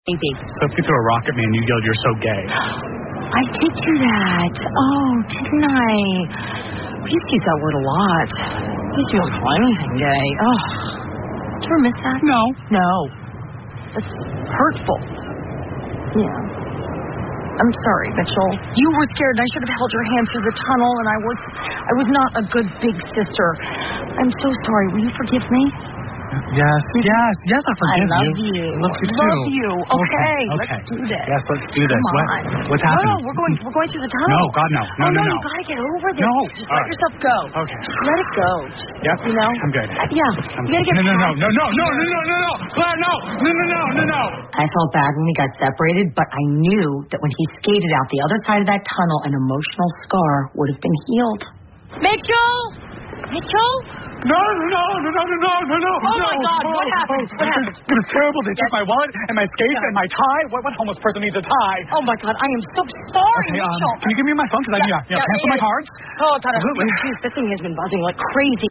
Maybe. So if you threw a rock at me and you yelled, "You're so gay." I did do that. Oh, didn't I? We used to use that word a lot. We used to be able to call anything gay. Oh. Did you ever miss that? No. No. That's hurtful. Yeah. I'm sorry, Mitchell. You were scared and I should have held your hand through the tunnel and I was not a good big sister. I'm so sorry. Will you forgive me? Yes, I forgive I love you. you. I love you too. Love you. Okay, okay. let's do this. Yes, let's do this. Come on. What's happening? No, we're going through the tunnel. No, God, no. No. You gotta get over this. No. Just let yourself go. Okay. Let it go. Yep. You know? I'm good. Yeah. You gotta get No. Claire, no. I felt bad when we got separated, but I knew that when he skated out the other side of that tunnel, an emotional scar would have been healed. Mitchell! No. Oh my God, what happened? It was terrible. They took my wallet and my skates and my tie. What homeless person needs a tie? Oh my God, I am so sorry, Okay, Mitchell. can you give me my phone? Because I cancel my cards. Oh, it's absolutely. This thing has been buzzing like crazy.